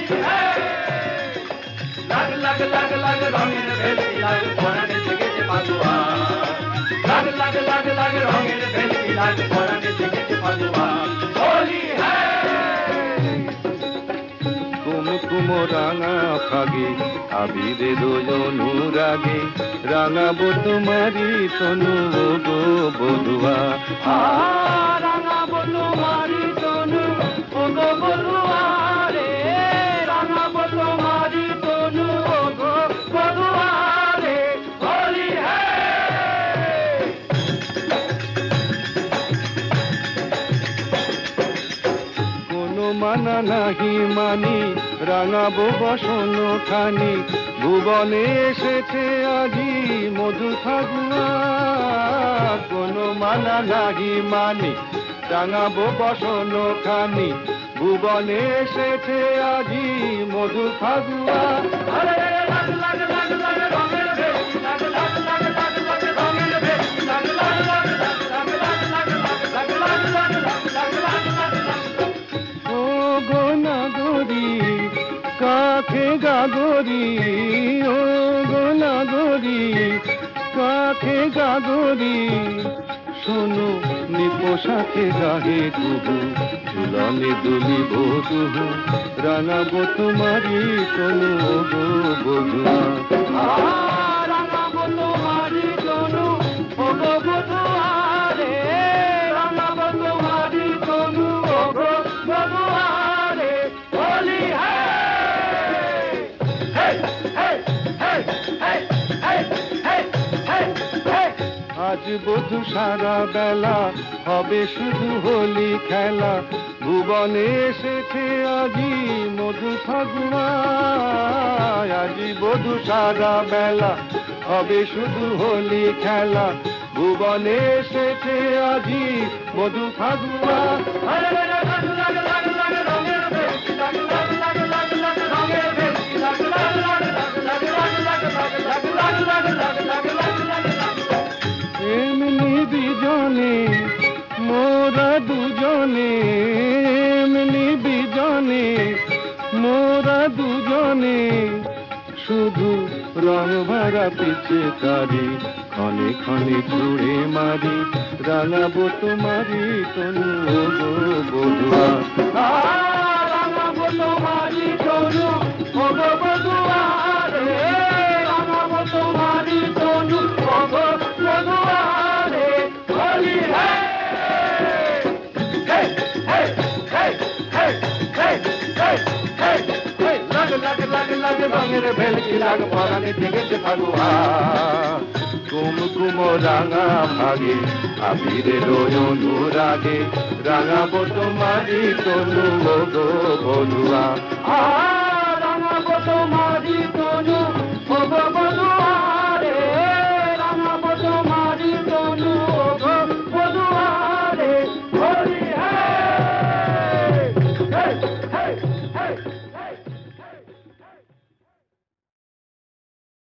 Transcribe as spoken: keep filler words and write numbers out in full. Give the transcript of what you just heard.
লাগ লাগ লাগ লাগ রঙের ভেলকি লাগ পরাণে জেগেছে পাগোয়া লাগ লাগ লাগ লাগ রঙের ভেলকি লাগ পরাণে জেগেছে পাগোয়া হোলি কুমকুম রাঙা ফাগে আবিরে অনুরাগে রাঙাবো তোমারি তনু গো বধুয়া রাঙাবো তোমারি তনু গো বধুয়া রে রাঙাবো তোমারি তনু গো বধুয়া রে হোলি কোনো মানা নাহি মানি রাঙাবো বসন খানি ভুবনে এসেছে আজি মধু ফাগুয়া কোনো মানা নাহি মানি রাঙাবো বসন খানি ভুবনে এসেছে আজি মধু ফাগুয়া ও গো নাগরি কাকে গাগরি ও গো নাগরি কাকে গাগরি শোনো নিপোষাকে গাহে কুহু ঝুলনে দুলিব তুহু রাঙাবো তোমারি তনু গো বধুয়া রাঙাবো তোমারি তনু গো বধুয়া রে রাঙাবো তোমারি তনু গো বধুয়া রে হোলি আজ বধু সারা বেলা হবে শুধু হোলি খেলা ভুবনে এসেছে আজি মধু ফাগুয়া আজি বধু সারা বেলা হবে শুধু হোলি খেলা ভুবনে এসেছে আজি মধু ফাগুয়া এমনি বিজনে মোরা দুজনে এমনি বিজনে মোরা দুজনে শুধু রং ভরা পিছে কারি ক্ষণে ক্ষণে ছুড়ে মারি রাঙাবো তোমারি তনু গো বধুয়া রাঙাবো তোমারি তনু গো বধুয়া রে রাঙাবো তোমারি তনু গো বধুয়া রে হোলি লাগ লাগ লাগ রঙের ভেলকি লাগ পরাণে জেগেছে পাগোয়া কুমকুম রাঙা ভাগে আবিরে অনুরাগে রাঙাবো তোমারি তনু গো বধুয়া রাঙাবো তোমার